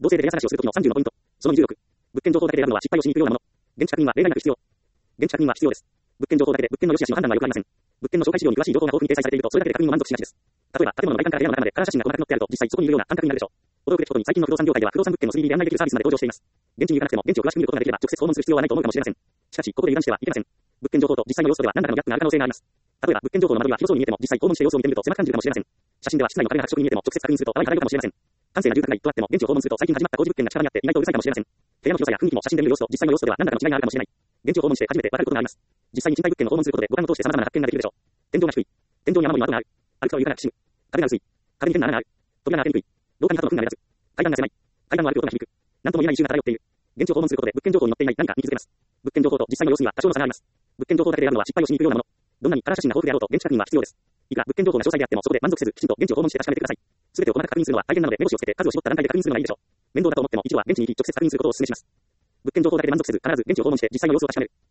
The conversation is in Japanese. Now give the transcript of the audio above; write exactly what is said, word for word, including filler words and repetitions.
同性でレア探しをするときのさんじゅうのポイント。そのにじゅうろく。物件情報だけで選ぶのは失敗をしに行くようなもの。現地確認は例外なく必要。現地確認は必要です。物件情報だけで物件の良し悪しの判断は良くありません。物件の紹介資料に詳しい情報が豊富に掲載されていると、それだけで確認を満足しがちです。例えば、建物の外観から部屋の中までカラー写真が細かく載ってあると、実際そこにいるような感覚になるでしょう。驚くべきことに最近の不動産業界では不動産物件の スリーディー で案内できるサービスまで登場しています。現地に行かなくても現地を詳しく見ることができれば直接訪問する必要はないと思うかもしれません。しかし、ここで油断してはいけません。物件情報と実際の様子とでは何らかのギャップがある可能性があります。例えば、物件情報の窓が広そうに見えても、実際訪問して様子を見てみると狭く感じるかもしれません。写真では室内の壁が白色に見えても、直接確認すると淡い漂うかもしれません。閑静な住宅街とあっても、現地を訪問すると最近始まった工事物件が近場にあって意外とうるさいかもしれません。部屋の広さや雰囲気も写真で見る様子と実際の様子とでは何らかの違いがあるかもしれない。現地を訪問して初めてわかることがあります。実際に賃貸物件を訪問することで五感を通して様々な発見ができるでしょう。天井が低い。天井に雨漏りの跡がある。歩くと床がきしむ。壁が薄い。壁に変な穴がある。扉が開けにくい。廊下に鳩の糞が目立つ。階段が狭い。階段を歩く音が響く。なんとも言えない異臭が漂っている。現地を訪問することで物件情報に載っていない何かに気づけます。物件情報と実際の様子には多少の差があります。物件情報だけで選ぶのは失敗をしに行くようなもの。どんなにカラー写真が豊富であろうと現地確認は必要です。いくら物件情報が詳細であってもそこで満足せず、きちんと現地を訪問して確かめてください。すべてを細かく確認するのは大変なので目星をつけて数を絞った段階で確認するのがいいでしょう。面倒だと思っても一度は現地に行き直接確認することをお勧めします。物件情報だけで満足せず、必ず現地を訪問して実際の様子を確かめる。